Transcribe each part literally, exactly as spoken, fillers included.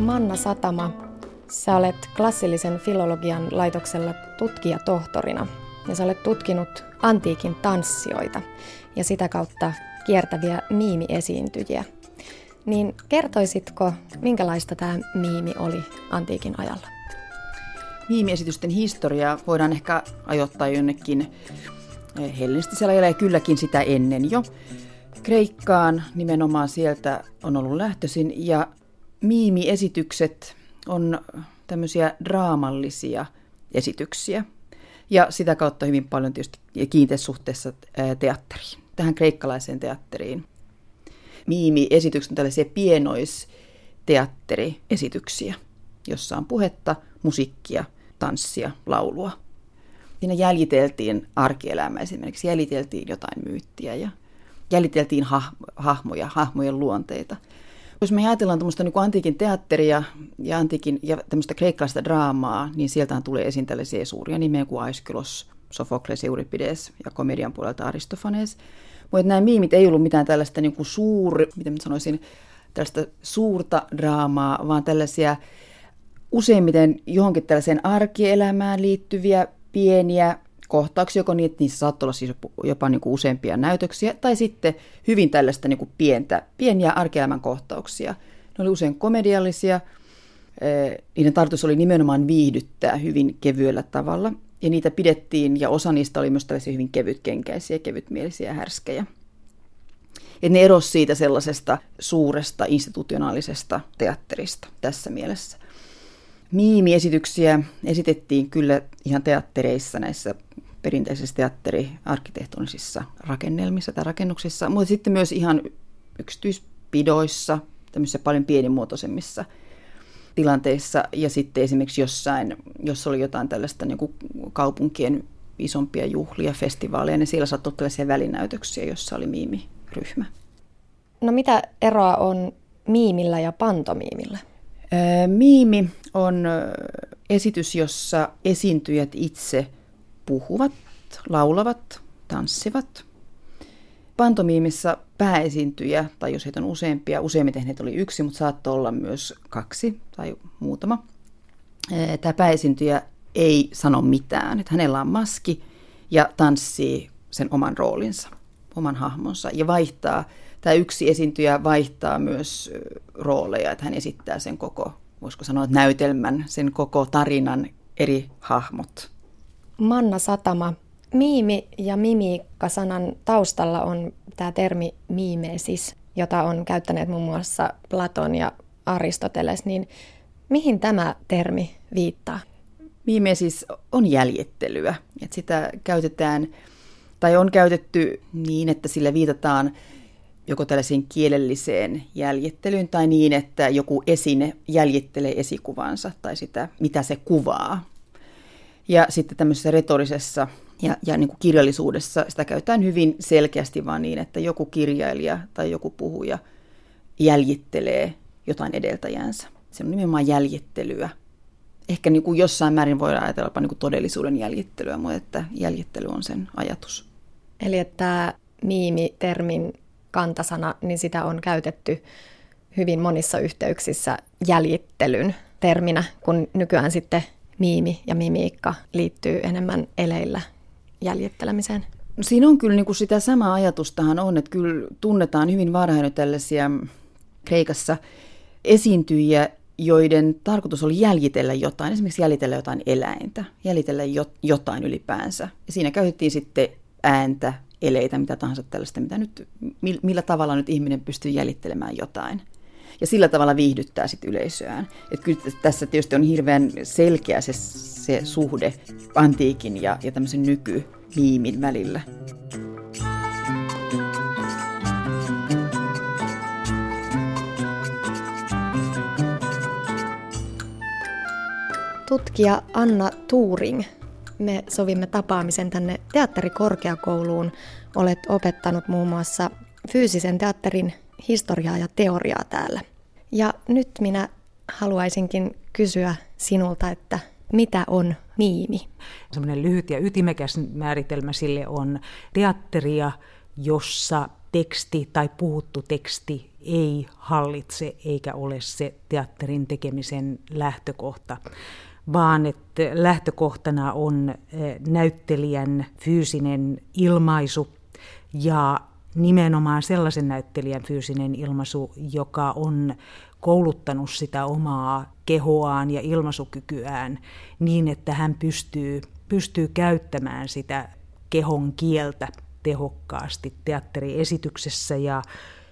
Manna Satama, sä olet klassillisen filologian laitoksella tutkijatohtorina ja sä olet tutkinut antiikin tanssijoita ja sitä kautta kiertäviä miimiesiintyjiä. Niin kertoisitko, minkälaista tämä miimi oli antiikin ajalla? Miimiesitysten historiaa voidaan ehkä ajoittaa jonnekin hellenistisellä ajalla ja kylläkin sitä ennen jo. Kreikkaan nimenomaan sieltä on ollut lähtöisin ja miimiesitykset on tämmöisiä draamallisia esityksiä ja sitä kautta hyvin paljon tietysti kiinteässä suhteessa teatteriin, tähän kreikkalaiseen teatteriin. Miimiesitykset on tällaisia pienoisteatteriesityksiä, jossa on puhetta, musiikkia, tanssia, laulua. Siinä jäljiteltiin arkielämää esimerkiksi, jäljiteltiin jotain myyttiä ja jäljiteltiin ha- hahmoja, hahmojen luonteita. Jos me ajatellaan tämmöistä niin kuin antiikin teatteria ja antiikin ja tämmöistä kreikkalaista draamaa, niin sieltähän tulee esiin tällaisia suuria nimeä kuin Aeschylus, Sofokles, Euripides ja komedian puolelta Aristofanes. Mutta nämä miimit ei ollut mitään tällaista niin kuin suuri, miten mä sanoisin, tällaista suurta draamaa, vaan tällaisia useimmiten johonkin tällaiseen arkielämään liittyviä pieniä kohtauksia, joko niin, että niissä saattoi olla siis jopa niin kuin useampia näytöksiä, tai sitten hyvin tällaista niin kuin pientä, pieniä arkielämän kohtauksia. Ne oli usein komediallisia, niiden tarkoitus oli nimenomaan viihdyttää hyvin kevyellä tavalla, ja niitä pidettiin, ja osa niistä oli myös tällaisia hyvin kevytkenkäisiä, kevytmielisiä ja härskejä. Et ne erosi siitä sellaisesta suuresta institutionaalisesta teatterista tässä mielessä. Miimiesityksiä esitettiin kyllä ihan teattereissa, näissä perinteisissä teatteriarkkitehtonisissa rakennelmissa tai rakennuksissa, mutta sitten myös ihan yksityispidoissa, tämmöisissä paljon pienimuotoisemmissa tilanteissa ja sitten esimerkiksi jossain, jos oli jotain tällaista niin kuin kaupunkien isompia juhlia, festivaaleja, niin siellä saattoi olla tällaisia välinäytöksiä, jossa oli miimiryhmä. No mitä eroa on miimillä ja pantomiimillä? Miimi on esitys, jossa esiintyjät itse puhuvat, laulavat, tanssivat. Pantomiimissa pääesiintyjä, tai jos heitä on useampia, useimmiten heitä oli yksi, mutta saattoi olla myös kaksi tai muutama. Tämä pääesiintyjä ei sano mitään, että hänellä on maski ja tanssii sen oman roolinsa, oman hahmonsa ja vaihtaa. Tämä yksi esiintyjä vaihtaa myös rooleja, että hän esittää sen koko, voisiko sanoa, näytelmän, sen koko tarinan eri hahmot. Manna Satama, miimi ja mimiikka-sanan taustalla on tämä termi mimesis, jota on käyttäneet muun muassa Platon ja Aristoteles, niin mihin tämä termi viittaa? Mimesis on jäljittelyä, että sitä käytetään, tai on käytetty niin, että sillä viitataan joko tällaiseen kielelliseen jäljittelyyn tai niin, että joku esine jäljittelee esikuvansa tai sitä, mitä se kuvaa. Ja sitten tämmöisessä retorisessa ja, ja niin kuin kirjallisuudessa sitä käytetään hyvin selkeästi vaan niin, että joku kirjailija tai joku puhuja jäljittelee jotain edeltäjänsä. Se on nimenomaan jäljittelyä. Ehkä niin kuin jossain määrin voidaan ajatella niin kuin todellisuuden jäljittelyä, mutta että jäljittely on sen ajatus. Eli että miimi-termin kantasana, niin sitä on käytetty hyvin monissa yhteyksissä jäljittelyn terminä, kun nykyään sitten miimi ja mimiikka liittyy enemmän eleillä jäljittelemiseen. No siinä on kyllä niin kuin sitä samaa ajatustahan on, että kyllä tunnetaan hyvin varhain tällaisia Kreikassa esiintyjiä, joiden tarkoitus oli jäljitellä jotain, esimerkiksi jäljitellä jotain eläintä, jäljitellä jotain ylipäänsä. Ja siinä käytettiin sitten ääntä, eleitä, mitä tahansa tällaista, mitä nyt, millä tavalla nyt ihminen pystyy jäljittelemään jotain. Ja sillä tavalla viihdyttää sitten yleisöään. Että kyllä tässä tietysti on hirveän selkeä se, se suhde antiikin ja, ja tämmöisen nykymiimin välillä. Tutkija Anna Turing, me sovimme tapaamisen tänne teatterikorkeakouluun. Olet opettanut muun muassa fyysisen teatterin historiaa ja teoriaa täällä. Ja nyt minä haluaisinkin kysyä sinulta, että mitä on miimi? Sellainen lyhyt ja ytimekäs määritelmä sille on teatteria, jossa teksti tai puhuttu teksti ei hallitse eikä ole se teatterin tekemisen lähtökohta, vaan että lähtökohtana on näyttelijän fyysinen ilmaisu ja nimenomaan sellaisen näyttelijän fyysinen ilmaisu, joka on kouluttanut sitä omaa kehoaan ja ilmaisukykyään niin, että hän pystyy, pystyy käyttämään sitä kehon kieltä tehokkaasti teatteriesityksessä. Ja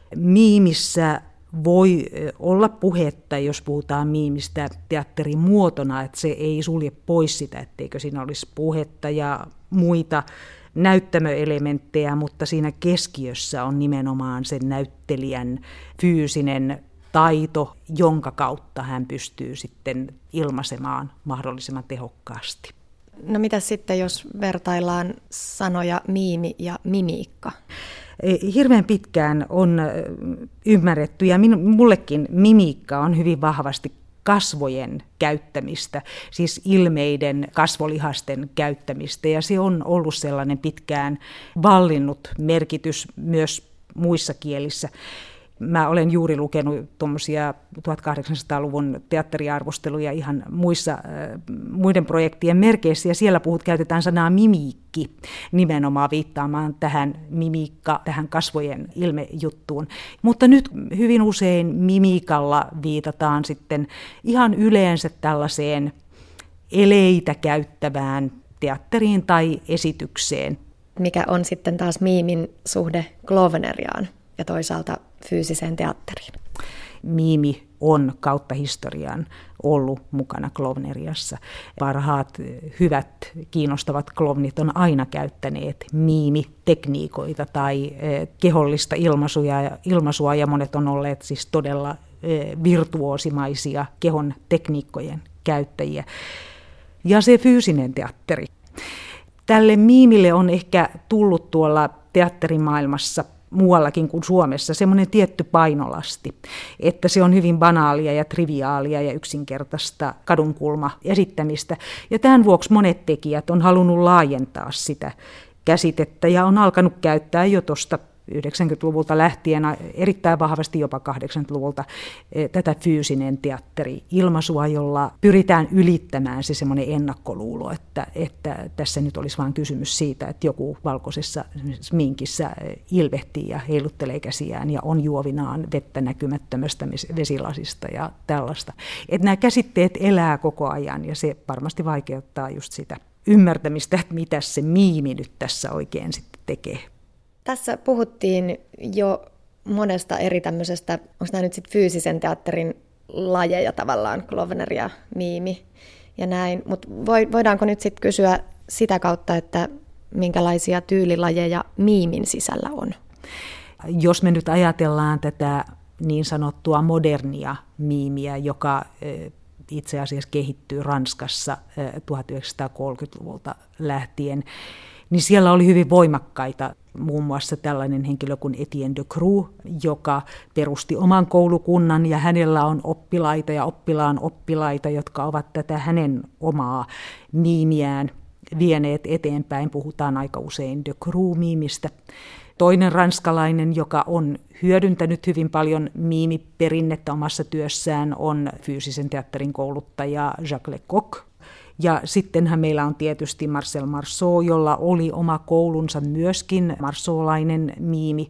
miimissä voi olla puhetta, jos puhutaan miimistä teatterimuotona, että se ei sulje pois sitä, etteikö siinä olisi puhetta ja muita näyttämöelementtejä, mutta siinä keskiössä on nimenomaan sen näyttelijän fyysinen taito, jonka kautta hän pystyy sitten ilmaisemaan mahdollisimman tehokkaasti. No mitä sitten, jos vertaillaan sanoja miimi ja mimiikka? Hirveän pitkään on ymmärretty, ja mullekin mimiikka on hyvin vahvasti kasvojen käyttämistä, siis ilmeiden, kasvolihasten käyttämistä, ja se on ollut sellainen pitkään vallinnut merkitys myös muissa kielissä. Mä olen juuri lukenut tuommoisia tuhatkahdeksansataaluvun teatteriarvosteluja ihan muissa, äh, muiden projektien merkeissä, ja siellä puhut, käytetään sanaa mimiikki nimenomaan viittaamaan tähän mimiikka, tähän kasvojen ilmejuttuun. Mutta nyt hyvin usein mimiikalla viitataan sitten ihan yleensä tällaiseen eleitä käyttävään teatteriin tai esitykseen. Mikä on sitten taas miimin suhde Klovneriaan ja toisaalta fyysiseen teatteriin? Miimi on kautta historian ollut mukana Klovneriassa. Parhaat, hyvät, kiinnostavat klovnit on aina käyttäneet miimitekniikoita tai kehollista ilmaisua, ilmaisua ja monet on olleet siis todella virtuoosimaisia kehon tekniikkojen käyttäjiä. Ja se fyysinen teatteri. Tälle miimille on ehkä tullut tuolla teatterimaailmassa muuallakin kuin Suomessa semmoinen tietty painolasti, että se on hyvin banaalia ja triviaalia ja yksinkertaista kadunkulma esittämistä. Ja tämän vuoksi monet tekijät on halunnut laajentaa sitä käsitettä ja on alkanut käyttää jo tuosta yhdeksänkymmentäluvulta lähtien, erittäin vahvasti jopa kahdeksankymmentäluvulta, tätä fyysinen teatteri-ilmaisua, jolla pyritään ylittämään se semmoinen ennakkoluulo, että, että tässä nyt olisi vain kysymys siitä, että joku valkoisessa sminkissä ilvehtii ja heiluttelee käsiään ja on juovinaan vettä näkymättömästä vesilasista ja tällaista. Että nämä käsitteet elää koko ajan ja se varmasti vaikeuttaa just sitä ymmärtämistä, että mitä se miimi nyt tässä oikein sitten tekee. Tässä puhuttiin jo monesta eri tämmöisestä, onko nämä nyt sitten fyysisen teatterin lajeja tavallaan, Klovner ja miimi ja näin, mutta voidaanko nyt sitten kysyä sitä kautta, että minkälaisia tyylilajeja miimin sisällä on? Jos me nyt ajatellaan tätä niin sanottua modernia miimiä, joka itse asiassa kehittyy Ranskassa tuhatyhdeksänsataakolmekymmentäluvulta lähtien, niin siellä oli hyvin voimakkaita, muun muassa tällainen henkilö kuin Etienne de Croo, joka perusti oman koulukunnan ja hänellä on oppilaita ja oppilaan oppilaita, jotka ovat tätä hänen omaa miimiään vieneet eteenpäin. Puhutaan aika usein de Croo-miimistä. Toinen ranskalainen, joka on hyödyntänyt hyvin paljon miimiperinnettä omassa työssään, on fyysisen teatterin kouluttaja Jacques Lecoq. Ja sittenhän meillä on tietysti Marcel Marceau, jolla oli oma koulunsa myöskin, marceaulainen miimi.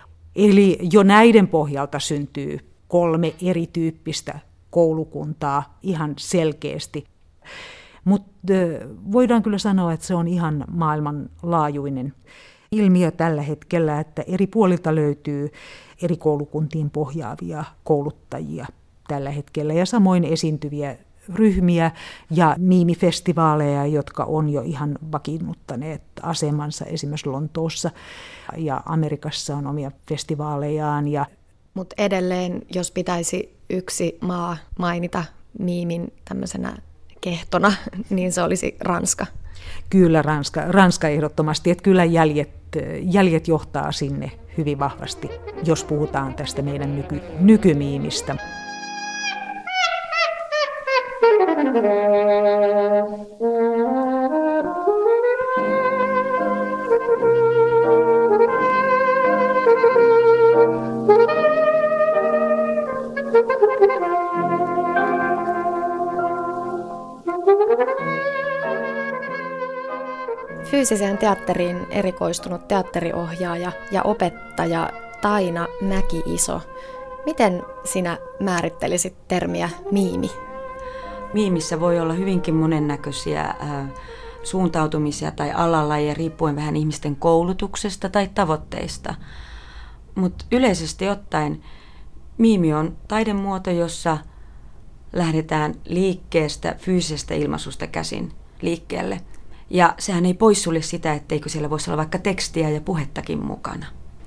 Eli jo näiden pohjalta syntyy kolme erityyppistä koulukuntaa ihan selkeästi. Mutta voidaan kyllä sanoa, että se on ihan maailmanlaajuinen ilmiö tällä hetkellä, että eri puolilta löytyy eri koulukuntiin pohjaavia kouluttajia tällä hetkellä ja samoin esiintyviä ryhmiä ja miimifestivaaleja, jotka on jo ihan vakiinnuttaneet asemansa esimerkiksi Lontoossa ja Amerikassa on omia festivaalejaan. Ja mutta edelleen, jos pitäisi yksi maa mainita miimin tämmöisenä kehtona, niin se olisi Ranska. Kyllä Ranska, Ranska ehdottomasti, että kyllä jäljet, jäljet johtaa sinne hyvin vahvasti, jos puhutaan tästä meidän nyky, nykymiimistä. Fyysiseen teatteriin erikoistunut teatteriohjaaja ja opettaja Taina Mäki-Iso. Miten sinä määrittelisit termiä miimi? Miimissä voi olla hyvinkin monennäköisiä äh, suuntautumisia tai alalajeja riippuen vähän ihmisten koulutuksesta tai tavoitteista. Mutta yleisesti ottaen miimi on taidemuoto, jossa lähdetään liikkeestä, fyysisestä ilmaisusta käsin liikkeelle. Ja sehän ei poissulje sitä, etteikö siellä voisi olla vaikka tekstiä ja puhettakin mukana.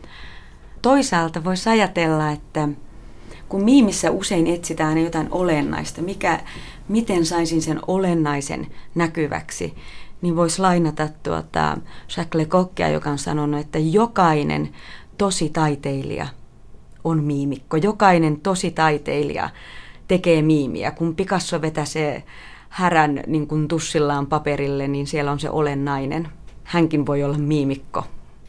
Toisaalta voisi ajatella, että kun miimissä usein etsitään jotain olennaista, mikä, miten saisin sen olennaisen näkyväksi, niin voisi lainata tuota Jacques Lecoqia, joka on sanonut, että jokainen tositaiteilija on miimikko. Jokainen tositaiteilija tekee miimiä. Kun Picasso vetäsee härän niin kuin tussillaan paperille, niin siellä on se olennainen. Hänkin voi olla miimikko.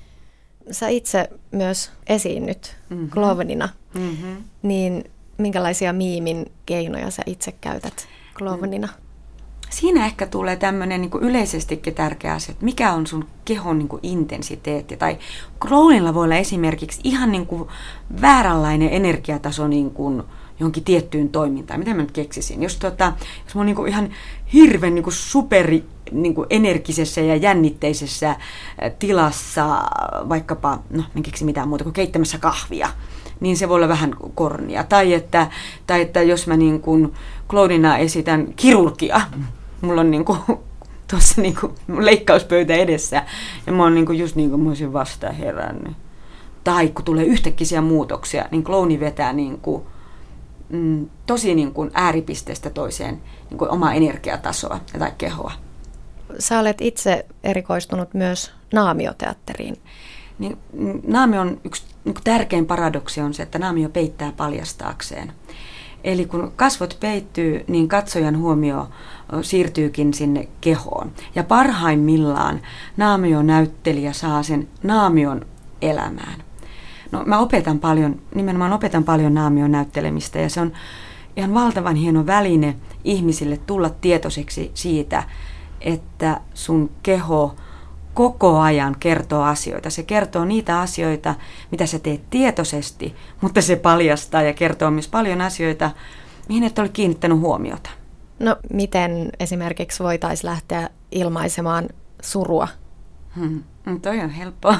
Sä itse myös esiinnyt mm-hmm. klovenina, mm-hmm. niin minkälaisia miimin keinoja sä itse käytät klovenina? Siinä ehkä tulee tämmöinen niin kuin yleisestikin tärkeä asia, että mikä on sun kehon niin kuin intensiteetti. Tai klounilla voi olla esimerkiksi ihan niin kuin vääränlainen energiataso niin kuin johonkin tiettyyn toimintaan. Mitä mä nyt keksisin? Jos, tuota, jos mä oon niin kuin ihan hirveän niin kuin superi niin kuin energisessä ja jännitteisessä tilassa, vaikkapa, no en keksi mitään muuta kuin keittämässä kahvia, niin se voi olla vähän kornia. Tai että, tai että jos mä niin kuin klounina esitän kirurgia, mulla on niin kuin tuossa niin kuin leikkauspöytä edessä ja mä oon niin kuin just niin kuin mä olisin vasta herännyt. Tai kun tulee yhtäkkiä muutoksia, niin klouni vetää niin kuin mm, tosi niin kuin ääripisteestä toiseen niin kuin omaa energiatasoa tai kehoa. Sä olet itse erikoistunut myös naamioteatteriin. Niin, naamion yksi niin kuin tärkein paradoksi on se, että naamio peittää paljastaakseen. Eli kun kasvot peittyy, niin katsojan huomio siirtyykin sinne kehoon. Ja parhaimmillaan naamionäyttelijä saa sen naamion elämään. No, mä opetan paljon, nimenomaan opetan paljon naamion näyttelemistä ja se on ihan valtavan hieno väline ihmisille tulla tietoiseksi siitä, että sun keho koko ajan kertoo asioita. Se kertoo niitä asioita, mitä sä teet tietoisesti, mutta se paljastaa ja kertoo myös paljon asioita, mihin et ole kiinnittänyt huomiota. No, miten esimerkiksi voitaisiin lähteä ilmaisemaan surua? Hmm. Toi on helppoa.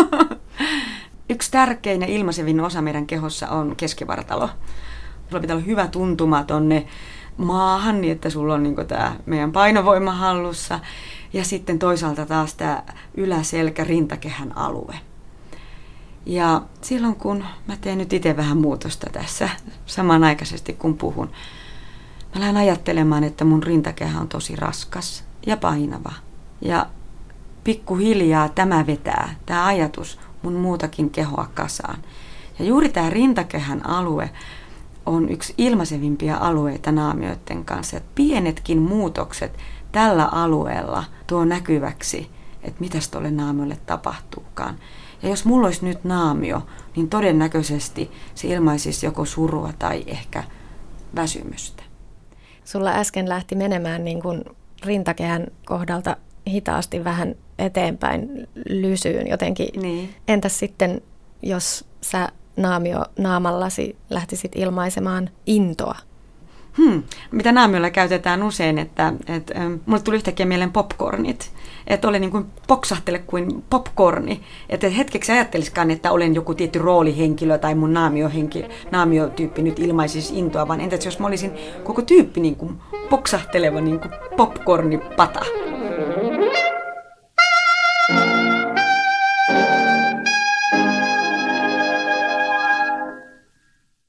Yksi tärkein ja ilmaisevin osa meidän kehossa on keskivartalo. Sulla pitää olla hyvä tuntuma tonne maahan, niin että sulla on niin tämä meidän painovoima hallussa. Ja sitten toisaalta taas tämä yläselkä, rintakehän alue. Ja silloin kun mä teen nyt itse vähän muutosta tässä samanaikaisesti kun puhun, mä lähden ajattelemaan, että mun rintakehä on tosi raskas ja painava. Ja pikkuhiljaa tämä vetää, tämä ajatus mun muutakin kehoa kasaan. Ja juuri tämä rintakehän alue on yksi ilmaisevimpia alueita naamioiden kanssa. Että pienetkin muutokset tällä alueella tuo näkyväksi, että mitäs tuolle naamiolle tapahtuukaan. Ja jos mulla olisi nyt naamio, niin todennäköisesti se ilmaisisi joko surua tai ehkä väsymystä. Sulla äsken lähti menemään niin kuin rintakehän kohdalta hitaasti vähän eteenpäin lysyyn jotenkin. Niin. Entäs sitten, jos sä naamio naamallasi lähtisit ilmaisemaan intoa? Hmm. Mitä naamiolla käytetään usein, että, että ähm, mulle tuli yhtäkkiä mieleen popcornit. Että olen niin kuin poksahtele kuin popcorni. Että hetkeksi ajatteliskaan, että olen joku tietty roolihenkilö tai mun naamiohenki, naamiotyyppi nyt ilmaisisi intoa, vaan entäs jos mä olisin koko tyyppi niin kuin poksahteleva niin kuin popcornipata.